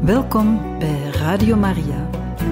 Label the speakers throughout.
Speaker 1: Welkom bij Radio Maria.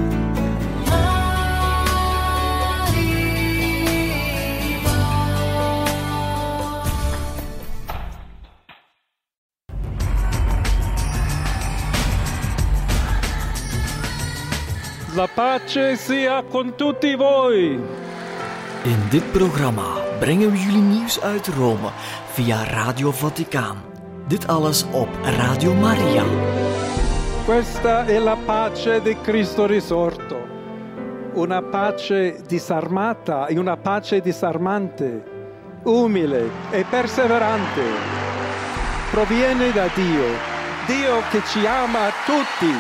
Speaker 2: La pace sia con tutti voi.
Speaker 3: In dit programma brengen we jullie nieuws uit Rome via Radio Vaticaan. Dit alles op Radio Maria.
Speaker 2: Questa è la pace di Cristo risorto. Una pace disarmata e una pace disarmante, umile e perseverante. Proviene da Dio, Dio che ci ama tutti.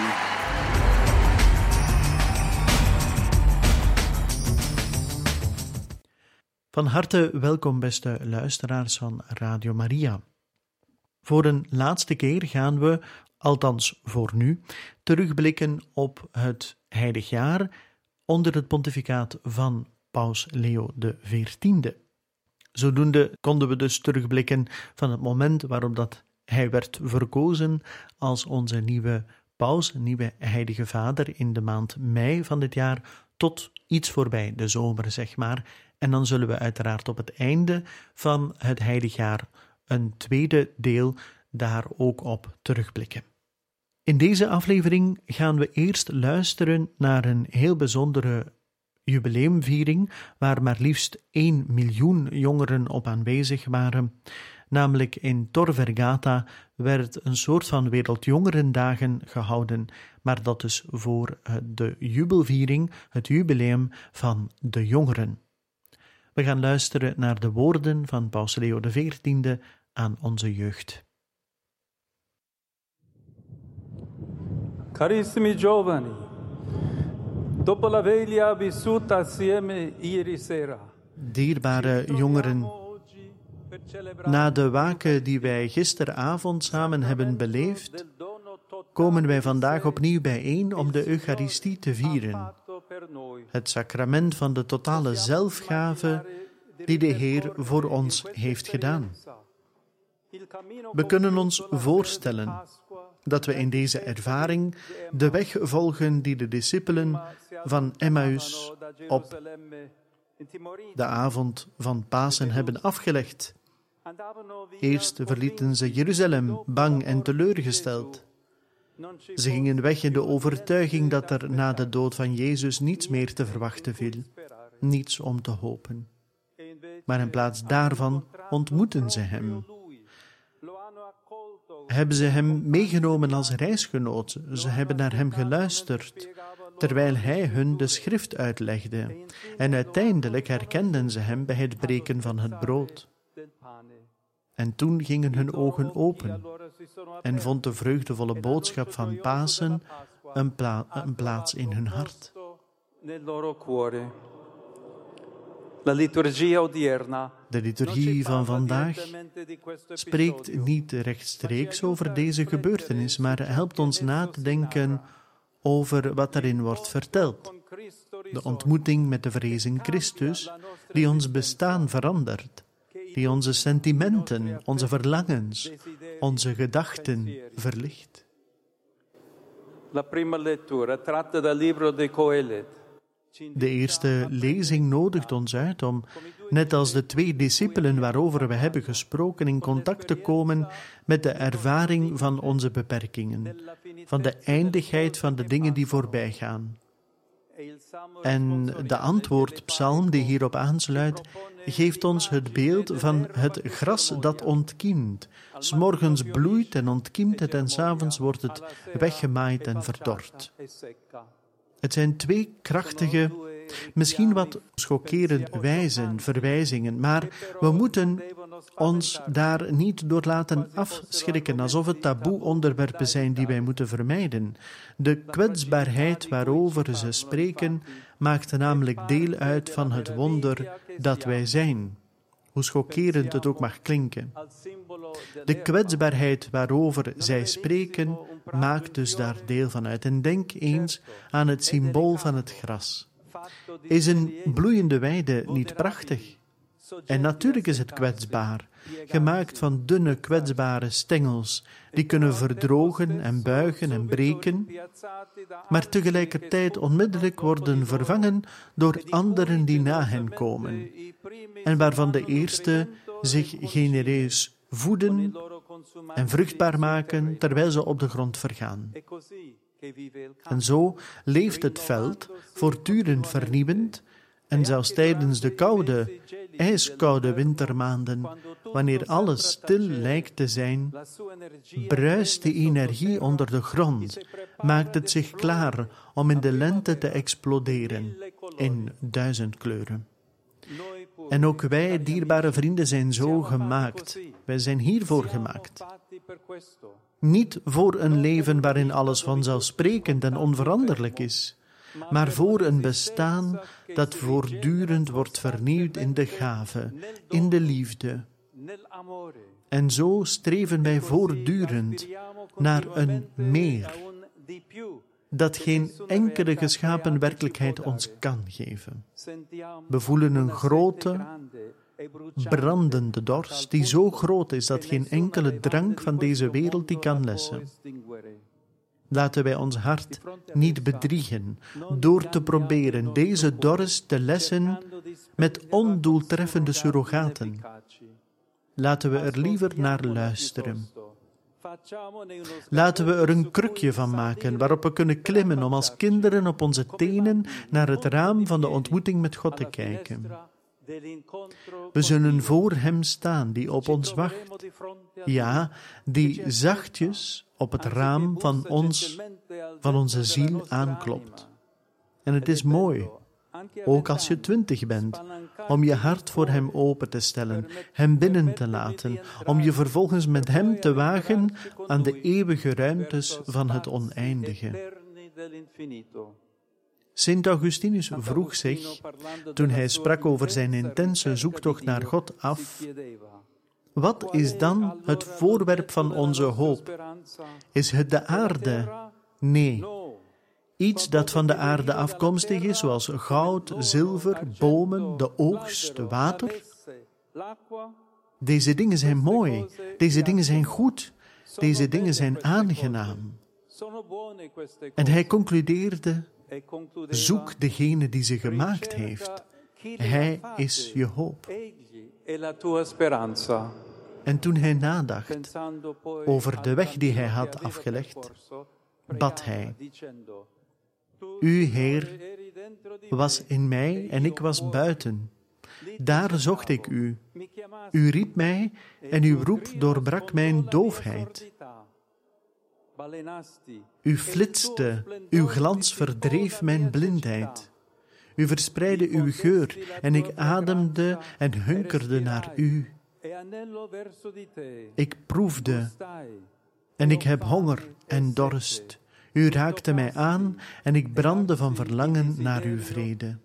Speaker 4: Van harte welkom, beste luisteraars van Radio Maria. Voor een laatste keer gaan we, althans voor nu, terugblikken op het heilig jaar onder het pontificaat van Paus Leo XIV. Zodoende konden we dus terugblikken van het moment waarop dat hij werd verkozen als onze nieuwe paus, nieuwe heilige vader in de maand mei van dit jaar, tot iets voorbij de zomer, zeg maar. En dan zullen we uiteraard op het einde van het heilig jaar een tweede deel daar ook op terugblikken. In deze aflevering gaan we eerst luisteren naar een heel bijzondere jubileumviering, waar maar liefst 1 miljoen jongeren op aanwezig waren. Namelijk in Tor Vergata werd een soort van Wereldjongerendagen gehouden, maar dat is voor de jubelviering, het jubileum van de jongeren. We gaan luisteren naar de woorden van Paus Leo XIV aan onze jeugd.
Speaker 2: Carissimi giovani, dopo la veglia vissuta assieme ieri sera.
Speaker 4: Dierbare jongeren, na de waken die wij gisteravond samen hebben beleefd, komen wij vandaag opnieuw bijeen om de Eucharistie te vieren. Het sacrament van de totale zelfgave die de Heer voor ons heeft gedaan. We kunnen ons voorstellen dat we in deze ervaring de weg volgen die de discipelen van Emmaus op de avond van Pasen hebben afgelegd. Eerst verlieten ze Jeruzalem, bang en teleurgesteld. Ze gingen weg in de overtuiging dat er na de dood van Jezus niets meer te verwachten viel, niets om te hopen. Maar in plaats daarvan ontmoeten ze hem. Hebben ze hem meegenomen als reisgenoot, ze hebben naar hem geluisterd, terwijl hij hun de schrift uitlegde, en uiteindelijk herkenden ze hem bij het breken van het brood. En toen gingen hun ogen open en vond de vreugdevolle boodschap van Pasen een plaats in hun hart. De liturgie van vandaag spreekt niet rechtstreeks over deze gebeurtenis, maar helpt ons na te denken over wat erin wordt verteld. De ontmoeting met de verrezen Christus, die ons bestaan verandert, die onze sentimenten, onze verlangens, onze gedachten verlicht.
Speaker 2: La prima lettura tratta dal libro di Coelet.
Speaker 4: De eerste lezing nodigt ons uit om, net als de 2 discipelen waarover we hebben gesproken, in contact te komen met de ervaring van onze beperkingen, van de eindigheid van de dingen die voorbij gaan. En de antwoordpsalm die hierop aansluit, geeft ons het beeld van het gras dat ontkiemt. 's Morgens bloeit en ontkiemt het en 's avonds wordt het weggemaaid en verdord. Het zijn 2 krachtige, misschien wat schokkerend verwijzingen, maar we moeten ons daar niet door laten afschrikken, alsof het taboe-onderwerpen zijn die wij moeten vermijden. De kwetsbaarheid waarover ze spreken, maakt namelijk deel uit van het wonder dat wij zijn, hoe schokkerend het ook mag klinken. De kwetsbaarheid waarover zij spreken, maakt dus daar deel van uit. En denk eens aan het symbool van het gras. Is een bloeiende weide niet prachtig? En natuurlijk is het kwetsbaar, gemaakt van dunne, kwetsbare stengels, die kunnen verdrogen en buigen en breken, maar tegelijkertijd onmiddellijk worden vervangen door anderen die na hen komen, en waarvan de eerste zich genereus voeden en vruchtbaar maken, terwijl ze op de grond vergaan. En zo leeft het veld, voortdurend vernieuwend, en zelfs tijdens de koude, ijskoude wintermaanden, wanneer alles stil lijkt te zijn, bruist de energie onder de grond, maakt het zich klaar om in de lente te exploderen in 1000 kleuren. En ook wij, dierbare vrienden, zijn zo gemaakt. Wij zijn hiervoor gemaakt. Niet voor een leven waarin alles vanzelfsprekend en onveranderlijk is, maar voor een bestaan dat voortdurend wordt vernieuwd in de gave, in de liefde. En zo streven wij voortdurend naar een meer, dat geen enkele geschapen werkelijkheid ons kan geven. We voelen een grote, brandende dorst, die zo groot is dat geen enkele drank van deze wereld die kan lessen. Laten wij ons hart niet bedriegen door te proberen deze dorst te lessen met ondoeltreffende surrogaten. Laten we er liever naar luisteren. Laten we er een krukje van maken waarop we kunnen klimmen om als kinderen op onze tenen naar het raam van de ontmoeting met God te kijken. We zullen voor Hem staan die op ons wacht. Ja, die zachtjes op het raam van onze ziel aanklopt. En het is mooi, ook als je 20 bent, om je hart voor Hem open te stellen, Hem binnen te laten, om je vervolgens met Hem te wagen aan de eeuwige ruimtes van het oneindige. Sint Augustinus vroeg zich, toen hij sprak over zijn intense zoektocht naar God, af: wat is dan het voorwerp van onze hoop? Is het de aarde? Nee. Iets dat van de aarde afkomstig is, zoals goud, zilver, bomen, de oogst, water. Deze dingen zijn mooi, deze dingen zijn goed, deze dingen zijn aangenaam. En hij concludeerde: zoek degene die ze gemaakt heeft. Hij is je hoop. En toen hij nadacht over de weg die hij had afgelegd, bad hij: U, Heer, was in mij en ik was buiten. Daar zocht ik u. U riep mij en uw roep doorbrak mijn doofheid. U flitste, uw glans verdreef mijn blindheid. U verspreidde uw geur en ik ademde en hunkerde naar u. Ik proefde en ik heb honger en dorst. U raakte mij aan en ik brandde van verlangen naar uw vrede.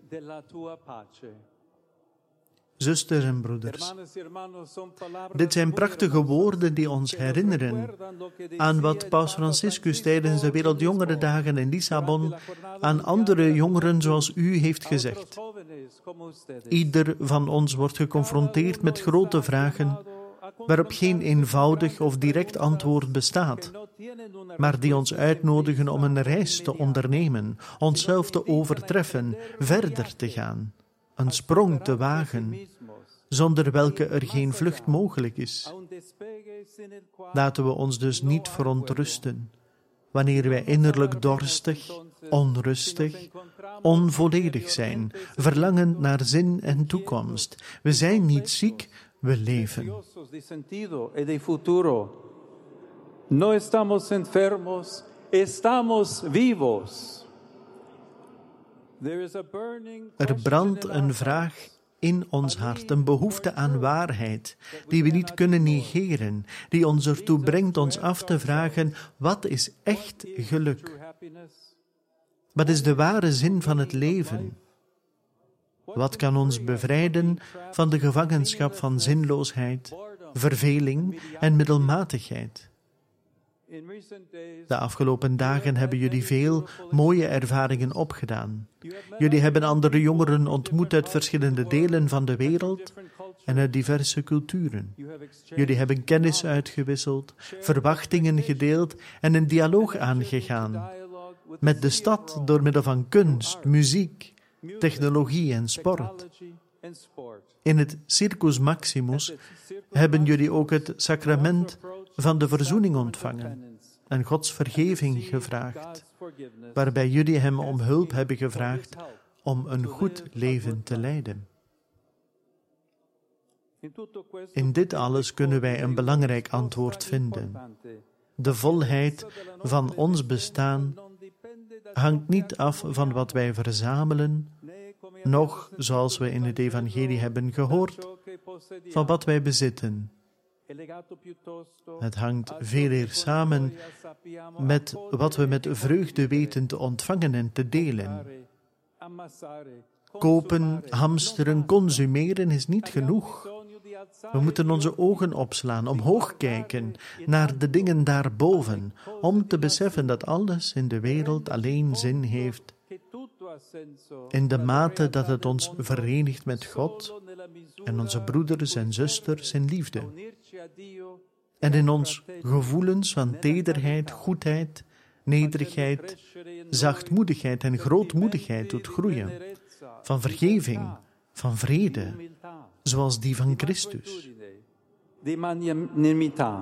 Speaker 4: Zusters en broeders, dit zijn prachtige woorden die ons herinneren aan wat Paus Franciscus tijdens de Wereldjongerendagen in Lissabon aan andere jongeren zoals u heeft gezegd. Ieder van ons wordt geconfronteerd met grote vragen waarop geen eenvoudig of direct antwoord bestaat, maar die ons uitnodigen om een reis te ondernemen, onszelf te overtreffen, verder te gaan, een sprong te wagen, zonder welke er geen vlucht mogelijk is. Laten we ons dus niet verontrusten, wanneer wij innerlijk dorstig, onrustig, onvolledig zijn, verlangend naar zin en toekomst. We zijn niet ziek, we leven.
Speaker 2: No estamos enfermos, estamos vivos.
Speaker 4: Er brandt een vraag in ons hart, een behoefte aan waarheid, die we niet kunnen negeren, die ons ertoe brengt ons af te vragen: wat is echt geluk? Wat is de ware zin van het leven? Wat kan ons bevrijden van de gevangenschap van zinloosheid, verveling en middelmatigheid? De afgelopen dagen hebben jullie veel mooie ervaringen opgedaan. Jullie hebben andere jongeren ontmoet uit verschillende delen van de wereld en uit diverse culturen. Jullie hebben kennis uitgewisseld, verwachtingen gedeeld en een dialoog aangegaan. Met de stad door middel van kunst, muziek, technologie en sport. In het Circus Maximus hebben jullie ook het sacrament van de verzoening ontvangen en Gods vergeving gevraagd, waarbij jullie hem om hulp hebben gevraagd om een goed leven te leiden. In dit alles kunnen wij een belangrijk antwoord vinden. De volheid van ons bestaan hangt niet af van wat wij verzamelen, noch, zoals we in het evangelie hebben gehoord, van wat wij bezitten. Het hangt veel eer samen met wat we met vreugde weten te ontvangen en te delen. Kopen, hamsteren, consumeren is niet genoeg. We moeten onze ogen opslaan, omhoog kijken, naar de dingen daarboven, om te beseffen dat alles in de wereld alleen zin heeft, in de mate dat het ons verenigt met God en onze broeders en zusters in liefde. En in ons gevoelens van tederheid, goedheid, nederigheid, zachtmoedigheid en grootmoedigheid doet groeien, van vergeving, van vrede, zoals die van Christus.
Speaker 2: Di magnanimità,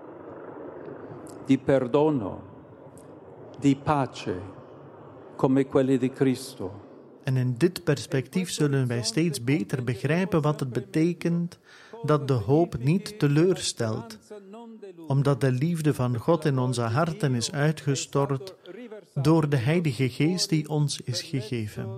Speaker 2: di perdono, di pace, come quelli di Cristo.
Speaker 4: En in dit perspectief zullen wij steeds beter begrijpen wat het betekent dat de hoop niet teleurstelt, omdat de liefde van God in onze harten is uitgestort door de Heilige Geest die ons is gegeven.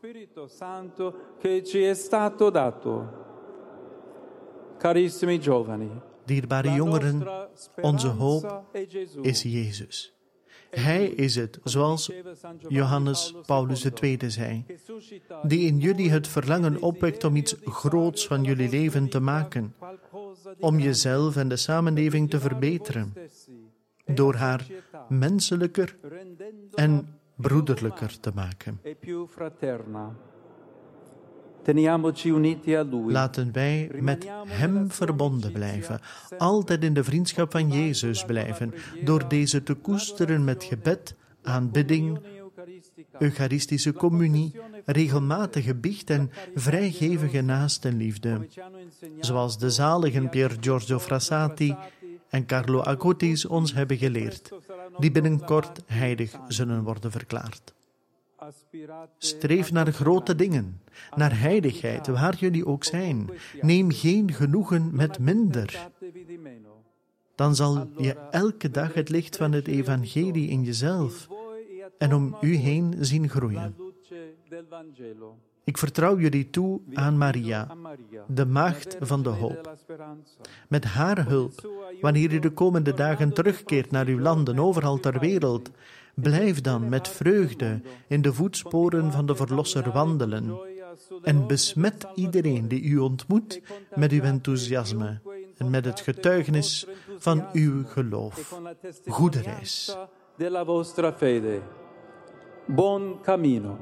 Speaker 2: Carissimi giovani,
Speaker 4: Dierbare jongeren, onze hoop is Jezus. Hij is het, zoals Johannes Paulus II zei, die in jullie het verlangen opwekt om iets groots van jullie leven te maken, om jezelf en de samenleving te verbeteren, door haar menselijker en broederlijker te maken. Laten wij met Hem verbonden blijven, altijd in de vriendschap van Jezus blijven, door deze te koesteren met gebed, aanbidding, eucharistische communie, regelmatige biecht en vrijgevige naastenliefde, zoals de zaligen Pier Giorgio Frassati en Carlo Acutis ons hebben geleerd, die binnenkort heilig zullen worden verklaard. Streef naar grote dingen, naar heiligheid, waar jullie ook zijn. Neem geen genoegen met minder. Dan zal je elke dag het licht van het evangelie in jezelf en om u heen zien groeien. Ik vertrouw jullie toe aan Maria, de maagd van de hoop. Met haar hulp, wanneer u de komende dagen terugkeert naar uw landen overal ter wereld, blijf dan met vreugde in de voetsporen van de Verlosser wandelen en besmet iedereen die u ontmoet met uw enthousiasme en met het getuigenis van uw geloof. Goede reis.
Speaker 2: Buon cammino.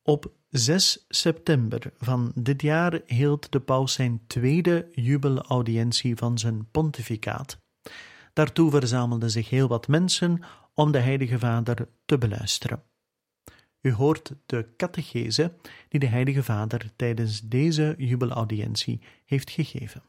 Speaker 4: Op 6 september van dit jaar hield de paus zijn tweede jubelaudiëntie van zijn pontificaat. Daartoe verzamelden zich heel wat mensen om de Heilige Vader te beluisteren. U hoort de catechese die de Heilige Vader tijdens deze jubelaudiëntie heeft gegeven.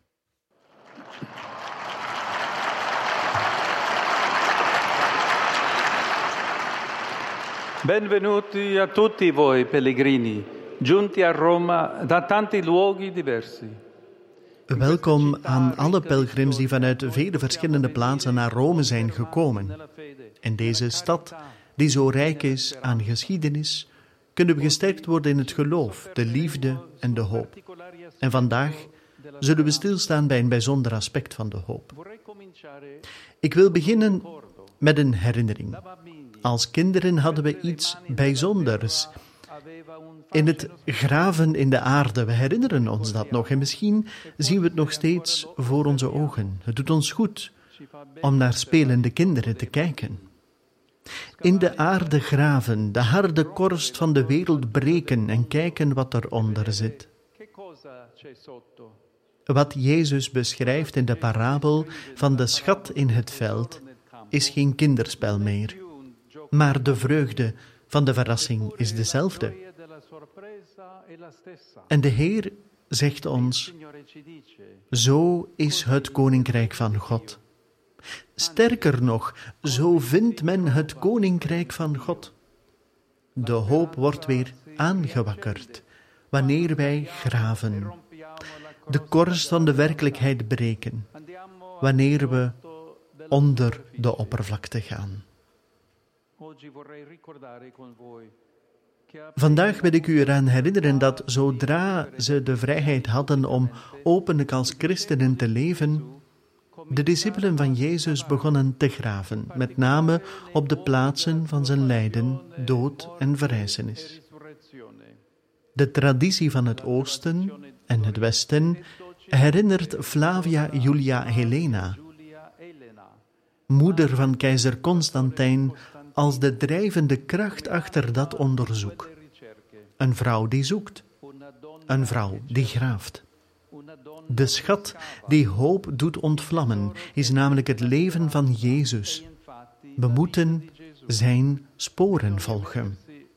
Speaker 2: Benvenuti a tutti voi pellegrini, giunti a Roma da tanti luoghi diversi.
Speaker 4: Welkom aan alle pelgrims die vanuit vele verschillende plaatsen naar Rome zijn gekomen. In deze stad, die zo rijk is aan geschiedenis, kunnen we gesterkt worden in het geloof, de liefde en de hoop. En vandaag zullen we stilstaan bij een bijzonder aspect van de hoop. Ik wil beginnen met een herinnering. Als kinderen hadden we iets bijzonders. In het graven in de aarde, we herinneren ons dat nog en misschien zien we het nog steeds voor onze ogen. Het doet ons goed om naar spelende kinderen te kijken. In de aarde graven, de harde korst van de wereld breken en kijken wat eronder zit. Wat Jezus beschrijft in de parabel van de schat in het veld is geen kinderspel meer, maar de vreugde van de verrassing is dezelfde. En de Heer zegt ons, zo is het koninkrijk van God. Sterker nog, zo vindt men het koninkrijk van God. De hoop wordt weer aangewakkerd wanneer wij graven, de korst van de werkelijkheid breken, wanneer we onder de oppervlakte gaan. Vandaag wil ik u eraan herinneren dat zodra ze de vrijheid hadden om openlijk als christenen te leven, de discipelen van Jezus begonnen te graven, met name op de plaatsen van zijn lijden, dood en verrijzenis. De traditie van het Oosten en het Westen herinnert Flavia Julia Helena, moeder van keizer Constantijn, als de drijvende kracht achter dat onderzoek. Een vrouw die zoekt, een vrouw die graaft. De schat die hoop doet ontvlammen, is namelijk het leven van Jezus. We moeten zijn sporen volgen.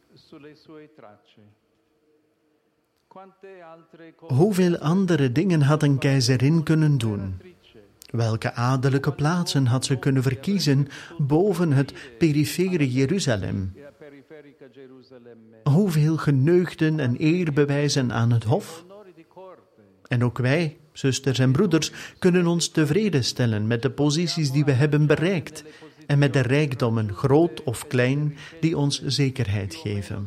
Speaker 4: Hoeveel andere dingen had een keizerin kunnen doen? Welke adellijke plaatsen had ze kunnen verkiezen boven het perifere Jeruzalem? Hoeveel geneugden en eerbewijzen aan het hof? En ook wij, zusters en broeders, kunnen ons tevreden stellen met de posities die we hebben bereikt en met de rijkdommen, groot of klein, die ons zekerheid geven.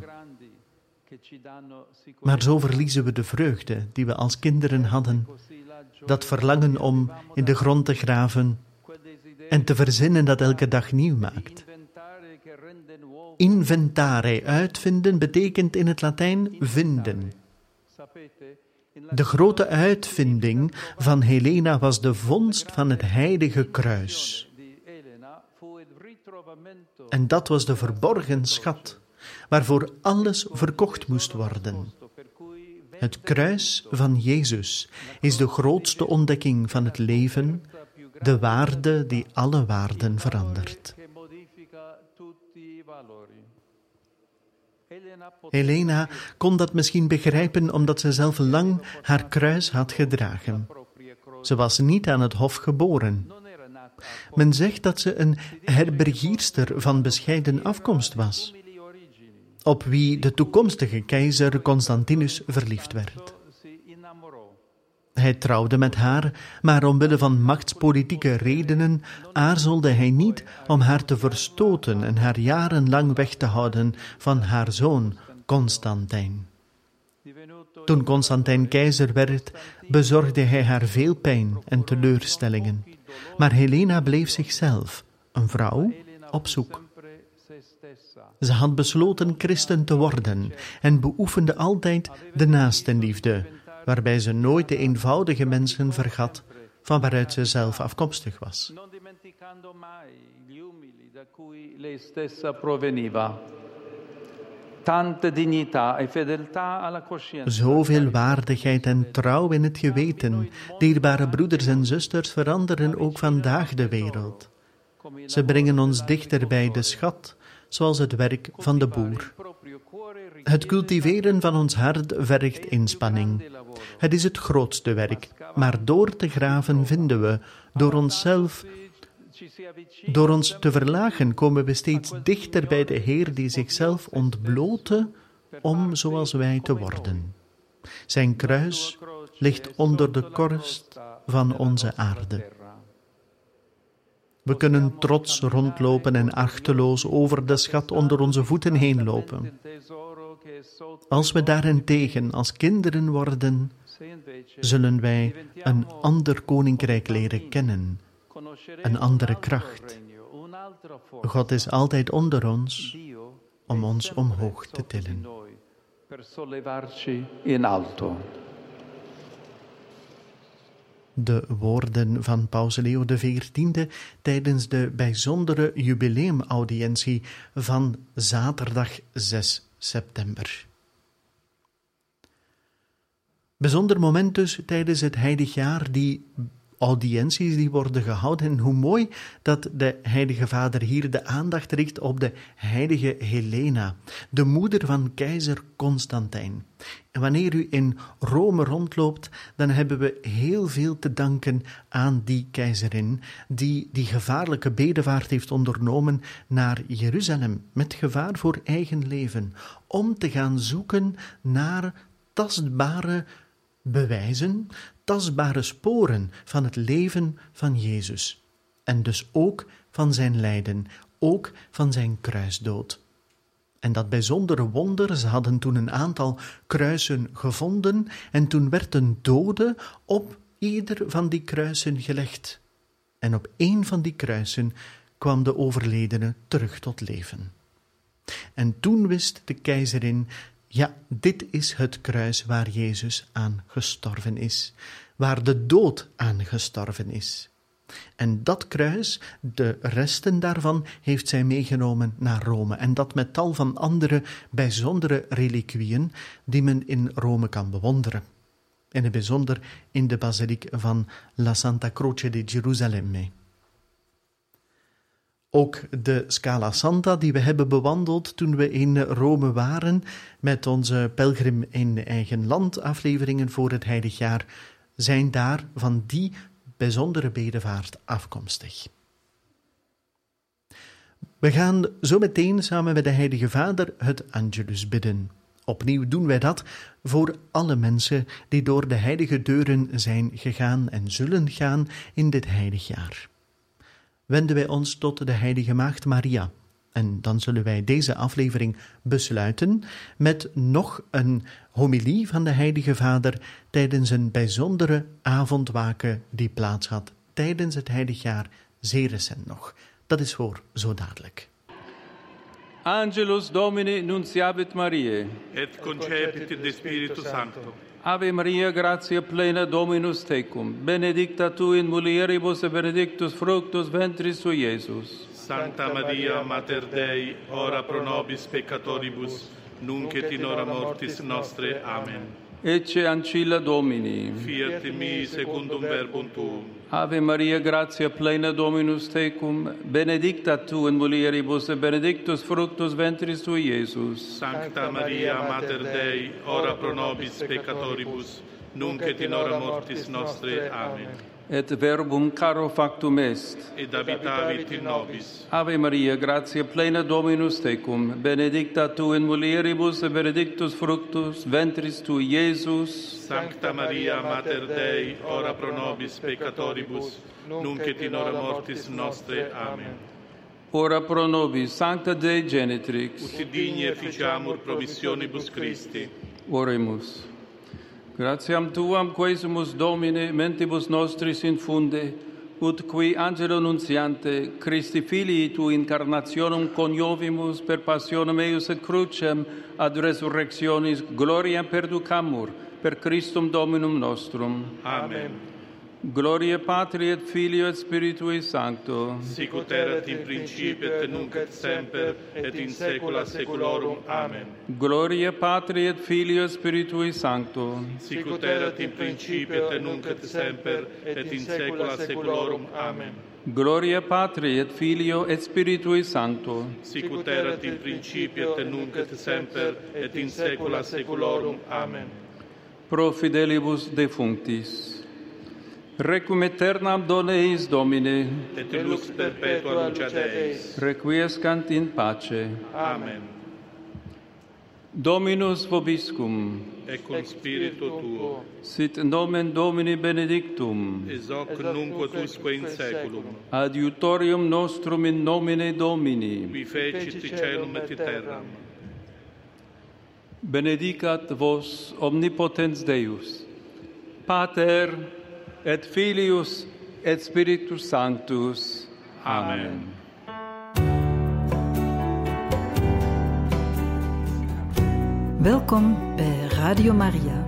Speaker 4: Maar zo verliezen we de vreugde die we als kinderen hadden, dat verlangen om in de grond te graven en te verzinnen dat elke dag nieuw maakt. Inventare, uitvinden, betekent in het Latijn vinden. De grote uitvinding van Helena was de vondst van het heilige kruis. En dat was de verborgen schat, waarvoor alles verkocht moest worden. Het kruis van Jezus is de grootste ontdekking van het leven, de waarde die alle waarden verandert. Helena kon dat misschien begrijpen omdat ze zelf lang haar kruis had gedragen. Ze was niet aan het hof geboren. Men zegt dat ze een herbergierster van bescheiden afkomst was, op wie de toekomstige keizer Constantinus verliefd werd. Hij trouwde met haar, maar omwille van machtspolitieke redenen aarzelde hij niet om haar te verstoten en haar jarenlang weg te houden van haar zoon Constantijn. Toen Constantijn keizer werd, bezorgde hij haar veel pijn en teleurstellingen. Maar Helena bleef zichzelf, een vrouw op zoek. Ze had besloten christen te worden en beoefende altijd de naastenliefde, waarbij ze nooit de eenvoudige mensen vergat van waaruit ze zelf afkomstig was.
Speaker 2: tanta dignità e fedeltà alla coscienza.
Speaker 4: Zoveel waardigheid en trouw in het geweten. Dierbare broeders en zusters veranderen ook vandaag de wereld. Ze brengen ons dichter bij de schat, zoals het werk van de boer. Het cultiveren van ons hart vergt inspanning. Het is het grootste werk, maar door te graven vinden we, door ons te verlagen, komen we steeds dichter bij de Heer die zichzelf ontblootte om zoals wij te worden. Zijn kruis ligt onder de korst van onze aarde. We kunnen trots rondlopen en achteloos over de schat onder onze voeten heen lopen. Als we daarentegen als kinderen worden, zullen wij een ander koninkrijk leren kennen, een andere kracht. God is altijd onder ons om ons omhoog te tillen. De woorden van Paus Leo XIV tijdens de bijzondere jubileumaudiëntie van zaterdag 6 september. Bijzonder moment dus tijdens het heilig jaar, die audiënties die worden gehouden. En hoe mooi dat de Heilige Vader hier de aandacht richt op de heilige Helena, de moeder van keizer Constantijn. En wanneer u in Rome rondloopt, dan hebben we heel veel te danken aan die keizerin, die die gevaarlijke bedevaart heeft ondernomen naar Jeruzalem, met gevaar voor eigen leven, om te gaan zoeken naar tastbare bewijzen, tastbare sporen van het leven van Jezus. En dus ook van zijn lijden, ook van zijn kruisdood. En dat bijzondere wonder, ze hadden toen een aantal kruisen gevonden en toen werd een dode op ieder van die kruisen gelegd. En op één van die kruisen kwam de overledene terug tot leven. En toen wist de keizerin, ja, dit is het kruis waar Jezus aan gestorven is, waar de dood aan gestorven is. En dat kruis, de resten daarvan, heeft zij meegenomen naar Rome. En dat met tal van andere bijzondere reliquieën die men in Rome kan bewonderen. In het bijzonder in de basiliek van La Santa Croce di Gerusalemme. Ook de Scala Santa die we hebben bewandeld toen we in Rome waren met onze Pelgrim in eigen land afleveringen voor het heilig jaar, zijn daar van die bijzondere bedevaart afkomstig. We gaan zo meteen samen met de Heilige Vader het Angelus bidden. Opnieuw doen wij dat voor alle mensen die door de heilige deuren zijn gegaan en zullen gaan in dit heilig jaar. Wenden wij ons tot de Heilige Maagd Maria. En dan zullen wij deze aflevering besluiten met nog een homilie van de Heilige Vader tijdens een bijzondere avondwaken die plaats had tijdens het heilig jaar, zeer recent nog. Dat is voor zo dadelijk.
Speaker 2: Angelus Domini nunciavit Mariae.
Speaker 5: Et concepit de Spiritu Sancto.
Speaker 2: Ave Maria, gratia plena, Dominus tecum. Benedicta tu in mulieribus et benedictus fructus ventris sui, Iesus.
Speaker 5: Sancta Maria, Mater Dei, ora pro nobis peccatoribus, nunc et in hora mortis nostre. Amen.
Speaker 2: Ecce ancilla Domini.
Speaker 5: Fiat in mi secundum verbum tuum.
Speaker 2: Ave Maria, gratia plena, Dominus tecum. Benedicta tu in mulieribus et benedictus fructus ventris sui, Iesus.
Speaker 5: Sancta Maria, Mater Dei, ora pro nobis peccatoribus, nunc et in hora mortis nostre. Amen.
Speaker 2: Et verbum caro factum est.
Speaker 5: Et habitavit in nobis.
Speaker 2: Ave Maria, gratia plena, Dominus tecum. Benedicta tu in mulieribus et benedictus fructus ventris tui, Iesus.
Speaker 5: Sancta Maria, Mater Dei, ora pro nobis peccatoribus, nunc et in hora mortis nostre. Amen.
Speaker 2: Ora pro nobis, Sancta Dei Genitrix.
Speaker 5: Ut digne efficiamur promissionibus Christi.
Speaker 2: Oremus. Gratiam Tuam quesumus Domine mentibus nostris infunde, ut qui angelo nuntiante Christi Filii tu incarnationem coniovimus per passionem eius et crucem ad resurrectionis gloriam perducamur per Christum Dominum nostrum.
Speaker 5: Amen.
Speaker 6: Gloria Patri et Filio et Spiritui Sancto.
Speaker 5: Sic ut erat in principio et nunc et semper et in saecula saeculorum. Amen.
Speaker 6: Gloria Patri et Filio et Spiritui Sancto.
Speaker 5: Sic ut erat in principio et nunc et semper et in saecula saeculorum. Amen.
Speaker 6: Gloria Patri et Filio et Spiritui Sancto.
Speaker 5: Sic ut erat in principio et nunc et semper et in saecula saeculorum. Amen.
Speaker 6: Pro fidelibus defunctis. Requiem aeternam dona eis Domine.
Speaker 5: Et lux perpetua luceat eis.
Speaker 6: Requiescant in pace.
Speaker 5: Amen.
Speaker 6: Dominus vobiscum.
Speaker 5: Et cum spiritu tuo.
Speaker 6: Sit nomen Domini benedictum.
Speaker 5: Ex hoc nunc et usque in saeculum.
Speaker 6: Adiutorium nostrum in nomine Domini.
Speaker 5: Qui fecit caelum et terram.
Speaker 6: Benedicat vos omnipotens Deus, Pater et Filius et Spiritus Sanctus. Amen.
Speaker 1: Welkom bij Radio Maria.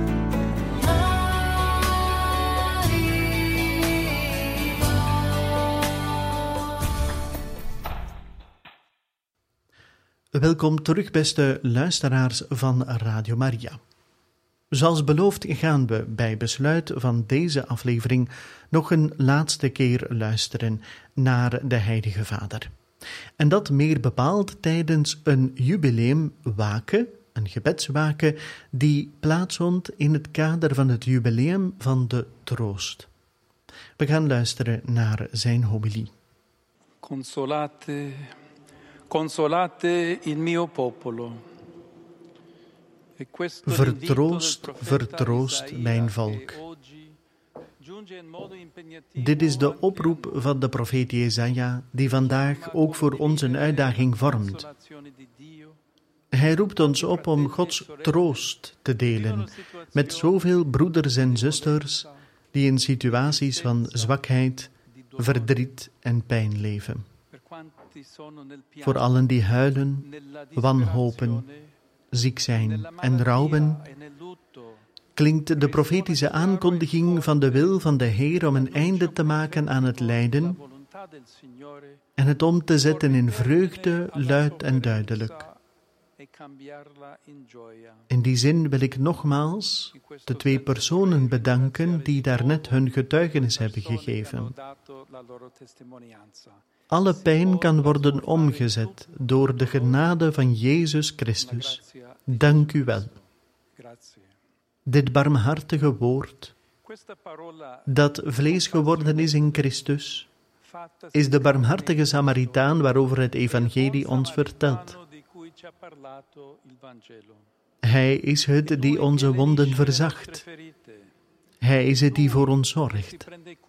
Speaker 4: Welkom terug, beste luisteraars van Radio Maria. Zoals beloofd gaan we bij besluit van deze aflevering nog een laatste keer luisteren naar de Heilige Vader. En dat meer bepaald tijdens een jubileumwaken, een gebedswaken, die plaatsvond in het kader van het jubileum van de troost. We gaan luisteren naar zijn homilie.
Speaker 6: Consolate il mio popolo.
Speaker 4: Vertroost, vertroost mijn volk. Dit is de oproep van de profeet Jesaja, die vandaag ook voor ons een uitdaging vormt. Hij roept ons op om Gods troost te delen met zoveel broeders en zusters die in situaties van zwakheid, verdriet en pijn leven. Voor allen die huilen, wanhopen, ziek zijn en rouwen, klinkt de profetische aankondiging van de wil van de Heer om een einde te maken aan het lijden en het om te zetten in vreugde, luid en duidelijk. In die zin wil ik nogmaals de twee personen bedanken die daarnet hun getuigenis hebben gegeven. Alle pijn kan worden omgezet door de genade van Jezus Christus. Dank u wel. Dit barmhartige woord, dat vlees geworden is in Christus, is de barmhartige Samaritaan waarover het evangelie ons vertelt. Hij is het die onze wonden verzacht. Hij is het die voor ons zorgt.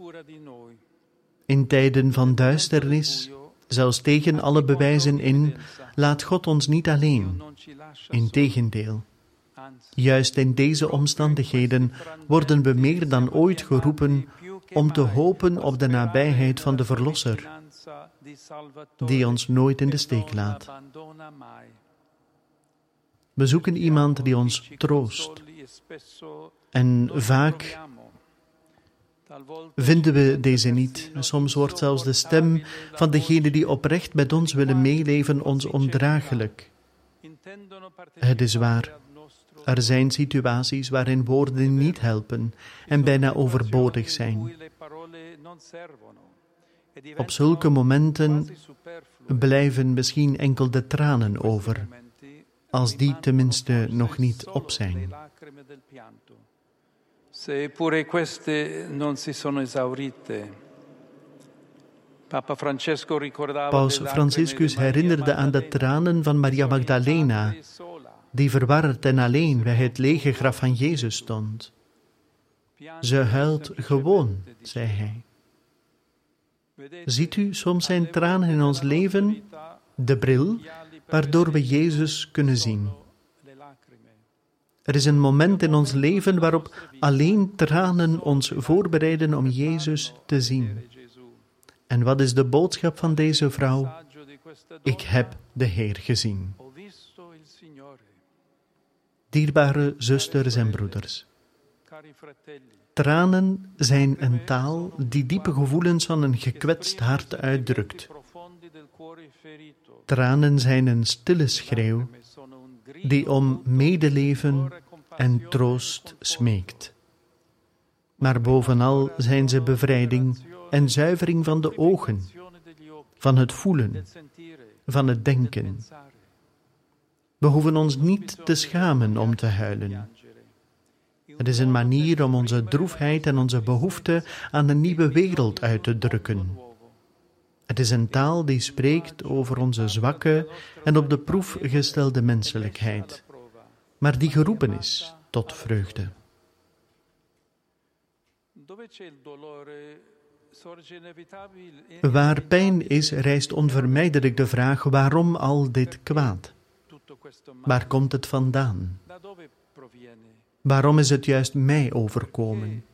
Speaker 4: In tijden van duisternis, zelfs tegen alle bewijzen in, laat God ons niet alleen. Integendeel, juist in deze omstandigheden worden we meer dan ooit geroepen om te hopen op de nabijheid van de Verlosser, die ons nooit in de steek laat. We zoeken iemand die ons troost. En vaak vinden we deze niet. Soms wordt zelfs de stem van degenen die oprecht met ons willen meeleven ons ondraaglijk. Het is waar. Er zijn situaties waarin woorden niet helpen en bijna overbodig zijn. Op zulke momenten blijven misschien enkel de tranen over, als die tenminste nog niet op zijn.
Speaker 6: Se pure queste non si sono esaurite.
Speaker 4: Paus Franciscus herinnerde aan de tranen van Maria Magdalena, die verward en alleen bij het lege graf van Jezus stond. Ze huilt gewoon, zei hij. Ziet u, soms zijn tranen in ons leven de bril waardoor we Jezus kunnen zien. Er is een moment in ons leven waarop alleen tranen ons voorbereiden om Jezus te zien. En wat is de boodschap van deze vrouw? Ik heb de Heer gezien. Dierbare zusters en broeders, Tranen zijn een taal die diepe gevoelens van een gekwetst hart uitdrukt. Tranen zijn een stille schreeuw die om medeleven en troost smeekt. Maar bovenal zijn ze bevrijding en zuivering van de ogen, van het voelen, van het denken. We hoeven ons niet te schamen om te huilen. Het is een manier om onze droefheid en onze behoefte aan een nieuwe wereld uit te drukken. Het is een taal die spreekt over onze zwakke en op de proef gestelde menselijkheid, maar die geroepen is tot vreugde. Waar pijn is, rijst onvermijdelijk de vraag: waarom al dit kwaad? Waar komt het vandaan? Waarom is het juist mij overkomen?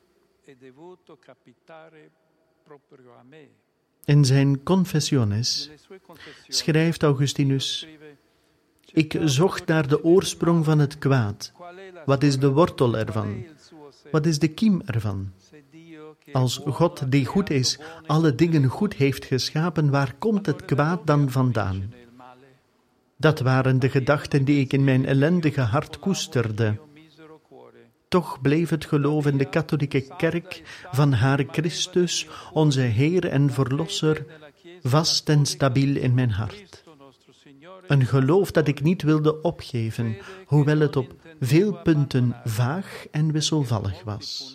Speaker 4: In zijn Confessiones schrijft Augustinus: ik zocht naar de oorsprong van het kwaad. Wat is de wortel ervan? Wat is de kiem ervan? Als God, die goed is, alle dingen goed heeft geschapen, waar komt het kwaad dan vandaan? Dat waren de gedachten die ik in mijn ellendige hart koesterde. Toch bleef het geloof in de katholieke kerk van haar Christus, onze Heer en Verlosser, vast en stabiel in mijn hart. Een geloof dat ik niet wilde opgeven, hoewel het op veel punten vaag en wisselvallig was.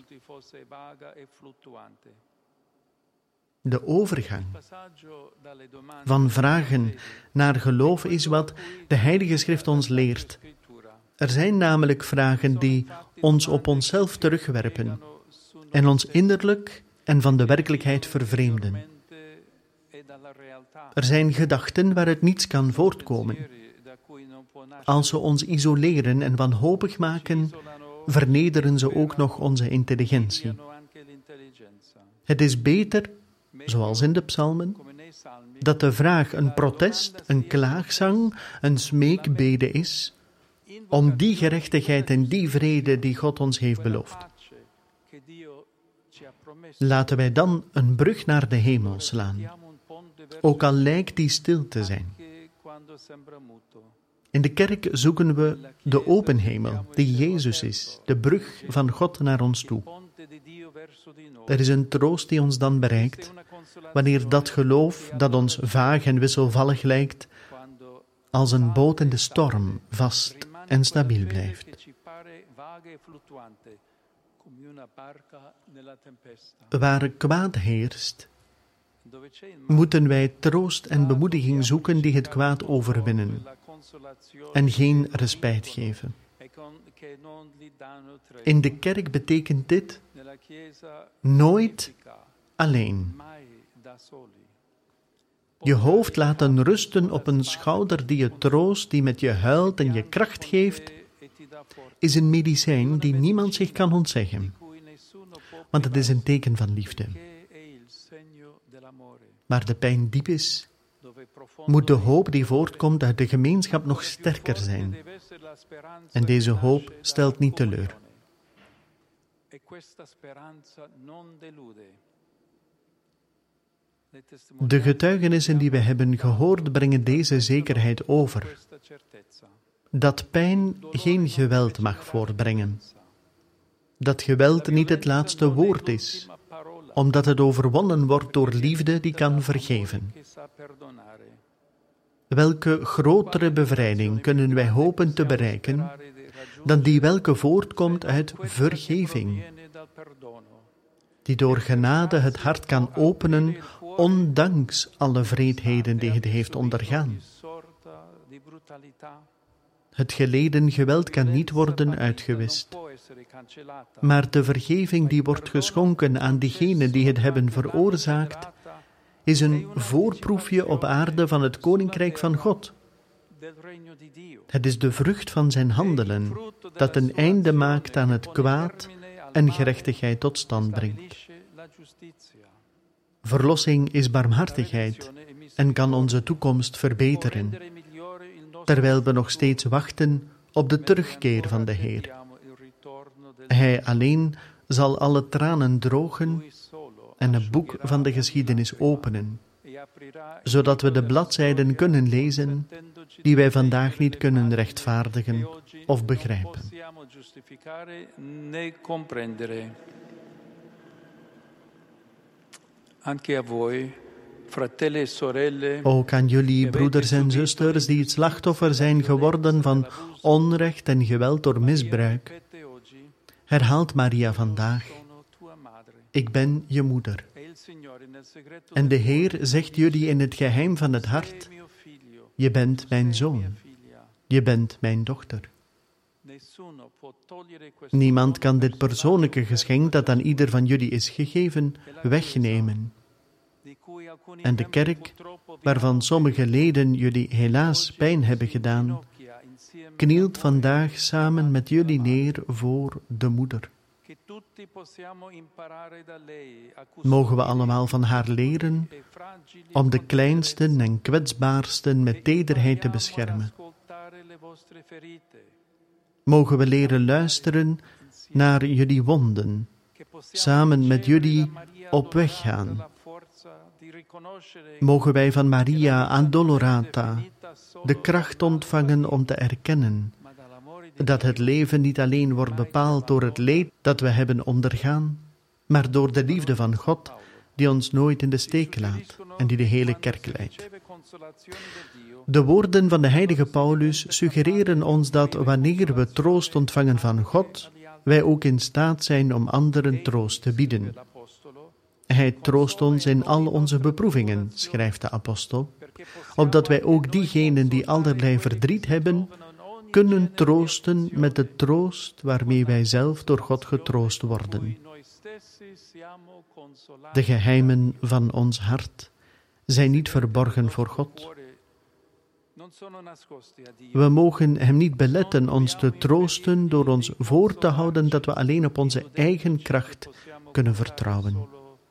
Speaker 4: De overgang van vragen naar geloof is wat de Heilige Schrift ons leert. Er zijn namelijk vragen die ons op onszelf terugwerpen en ons innerlijk en van de werkelijkheid vervreemden. Er zijn gedachten waaruit niets kan voortkomen. Als ze ons isoleren en wanhopig maken, vernederen ze ook nog onze intelligentie. Het is beter, zoals in de psalmen, dat de vraag een protest, een klaagzang, een smeekbede is, om die gerechtigheid en die vrede die God ons heeft beloofd. Laten wij dan een brug naar de hemel slaan, ook al lijkt die stil te zijn. In de kerk zoeken we de open hemel, die Jezus is, de brug van God naar ons toe. Er is een troost die ons dan bereikt, wanneer dat geloof, dat ons vaag en wisselvallig lijkt, als een boot in de storm vast en stabiel blijft. Waar kwaad heerst, moeten wij troost en bemoediging zoeken die het kwaad overwinnen en geen respijt geven. In de kerk betekent dit nooit alleen. Je hoofd laten rusten op een schouder die je troost, die met je huilt en je kracht geeft, is een medicijn die niemand zich kan ontzeggen. Want het is een teken van liefde. Waar de pijn diep is, moet de hoop die voortkomt uit de gemeenschap nog sterker zijn. En deze hoop stelt niet teleur. De getuigenissen die we hebben gehoord brengen deze zekerheid over. Dat pijn geen geweld mag voortbrengen. Dat geweld niet het laatste woord is, omdat het overwonnen wordt door liefde die kan vergeven. Welke grotere bevrijding kunnen wij hopen te bereiken dan die welke voortkomt uit vergeving, die door genade het hart kan openen, ondanks alle wreedheden die het heeft ondergaan. Het geleden geweld kan niet worden uitgewist, maar de vergeving die wordt geschonken aan diegenen die het hebben veroorzaakt, is een voorproefje op aarde van het Koninkrijk van God. Het is de vrucht van zijn handelen dat een einde maakt aan het kwaad en gerechtigheid tot stand brengt. Verlossing is barmhartigheid en kan onze toekomst verbeteren, terwijl we nog steeds wachten op de terugkeer van de Heer. Hij alleen zal alle tranen drogen en het boek van de geschiedenis openen, zodat we de bladzijden kunnen lezen die wij vandaag niet kunnen rechtvaardigen of begrijpen. Ook aan jullie broeders en zusters die het slachtoffer zijn geworden van onrecht en geweld door misbruik, herhaalt Maria vandaag: ik ben je moeder. En de Heer zegt jullie in het geheim van het hart: je bent mijn zoon, je bent mijn dochter. Niemand kan dit persoonlijke geschenk dat aan ieder van jullie is gegeven, wegnemen. En de kerk, waarvan sommige leden jullie helaas pijn hebben gedaan, knielt vandaag samen met jullie neer voor de moeder. Mogen we allemaal van haar leren om de kleinsten en kwetsbaarsten met tederheid te beschermen. Mogen we leren luisteren naar jullie wonden, samen met jullie op weg gaan. Mogen wij van Maria Addolorata de kracht ontvangen om te erkennen dat het leven niet alleen wordt bepaald door het leed dat we hebben ondergaan, maar door de liefde van God die ons nooit in de steek laat en die de hele kerk leidt. De woorden van de heilige Paulus suggereren ons dat wanneer we troost ontvangen van God, wij ook in staat zijn om anderen troost te bieden. Hij troost ons in al onze beproevingen, schrijft de apostel, opdat wij ook diegenen die allerlei verdriet hebben, kunnen troosten met de troost waarmee wij zelf door God getroost worden. De geheimen van ons hart zijn niet verborgen voor God. We mogen hem niet beletten ons te troosten door ons voor te houden dat we alleen op onze eigen kracht kunnen vertrouwen.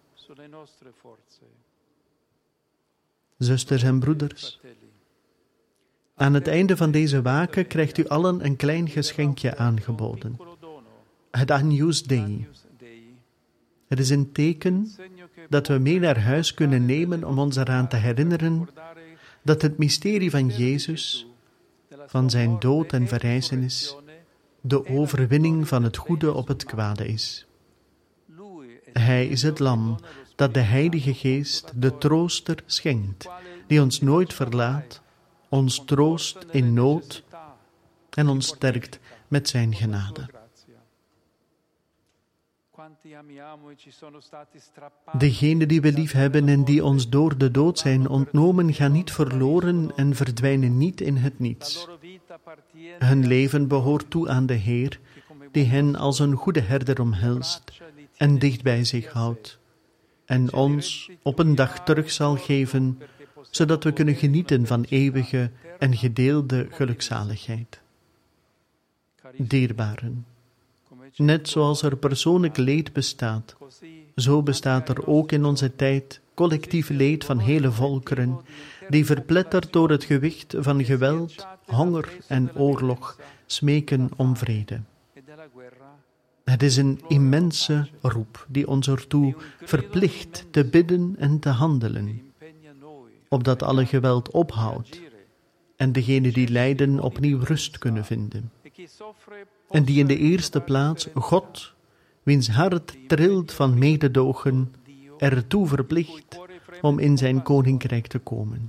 Speaker 4: Zusters en broeders, aan het einde van deze waken krijgt u allen een klein geschenkje aangeboden. Het Agnus Dei. Het is een teken dat we mee naar huis kunnen nemen om ons eraan te herinneren dat het mysterie van Jezus, van zijn dood en verrijzenis, de overwinning van het goede op het kwade is. Hij is het lam dat de Heilige Geest, de trooster, schenkt, die ons nooit verlaat, ons troost in nood en ons sterkt met zijn genade. Degenen die we lief hebben en die ons door de dood zijn ontnomen, gaan niet verloren en verdwijnen niet in het niets. Hun leven behoort toe aan de Heer, die hen als een goede herder omhelst en dicht bij zich houdt, en ons op een dag terug zal geven, zodat we kunnen genieten van eeuwige en gedeelde gelukzaligheid. Dierbaren, net zoals er persoonlijk leed bestaat, zo bestaat er ook in onze tijd collectief leed van hele volkeren, die verpletterd door het gewicht van geweld, honger en oorlog smeken om vrede. Het is een immense roep die ons ertoe verplicht te bidden en te handelen, opdat alle geweld ophoudt en degenen die lijden opnieuw rust kunnen vinden. En die in de eerste plaats God, wiens hart trilt van mededogen, ertoe verplicht om in zijn koninkrijk te komen.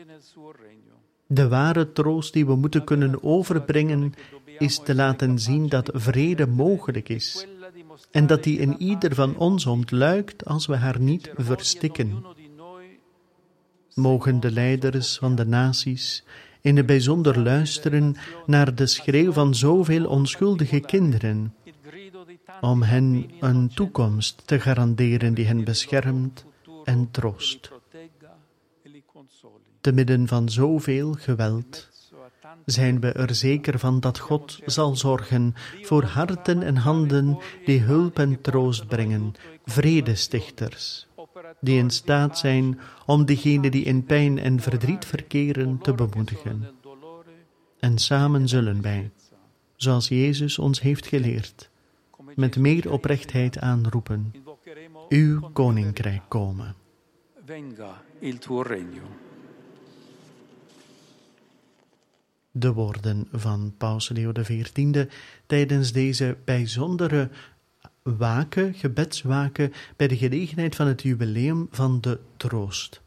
Speaker 4: De ware troost die we moeten kunnen overbrengen, is te laten zien dat vrede mogelijk is en dat die in ieder van ons ontluikt als we haar niet verstikken. Mogen de leiders van de naties in het bijzonder luisteren naar de schreeuw van zoveel onschuldige kinderen, om hen een toekomst te garanderen die hen beschermt en troost. Te midden van zoveel geweld zijn we er zeker van dat God zal zorgen voor harten en handen die hulp en troost brengen, vredestichters, die in staat zijn om diegenen die in pijn en verdriet verkeren te bemoedigen. En samen zullen wij, zoals Jezus ons heeft geleerd, met meer oprechtheid aanroepen: uw koninkrijk komen.
Speaker 6: Venga il tuo regno.
Speaker 4: De woorden van Paus Leo XIV tijdens deze bijzondere waken, gebedswaken, bij de gelegenheid van het jubileum van de troost.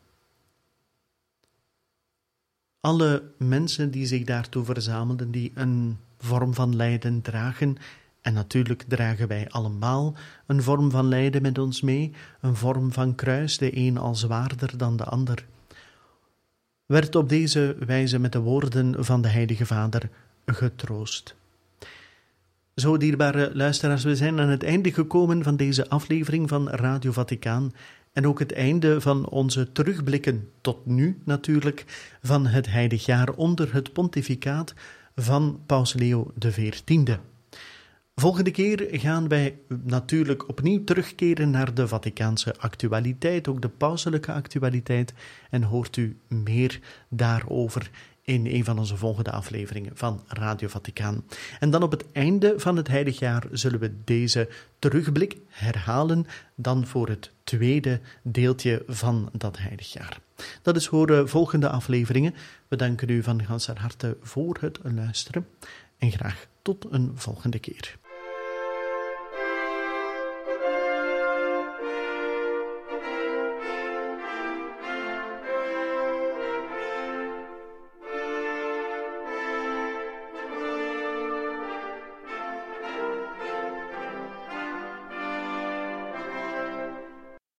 Speaker 4: Alle mensen die zich daartoe verzamelden, die een vorm van lijden dragen, en natuurlijk dragen wij allemaal een vorm van lijden met ons mee, een vorm van kruis, de een al zwaarder dan de ander, werd op deze wijze met de woorden van de Heilige Vader getroost. Zo, dierbare luisteraars, we zijn aan het einde gekomen van deze aflevering van Radio Vaticaan en ook het einde van onze terugblikken tot nu natuurlijk van het heilig jaar onder het pontificaat van Paus Leo XIV. Volgende keer gaan wij natuurlijk opnieuw terugkeren naar de Vaticaanse actualiteit, ook de pauselijke actualiteit, en hoort u meer daarover in een van onze volgende afleveringen van Radio Vaticaan. En dan op het einde van het heilig jaar zullen we deze terugblik herhalen, dan voor het tweede deeltje van dat heilig jaar. Dat is voor de volgende afleveringen. We danken u van ganser harte voor het luisteren en graag tot een volgende keer.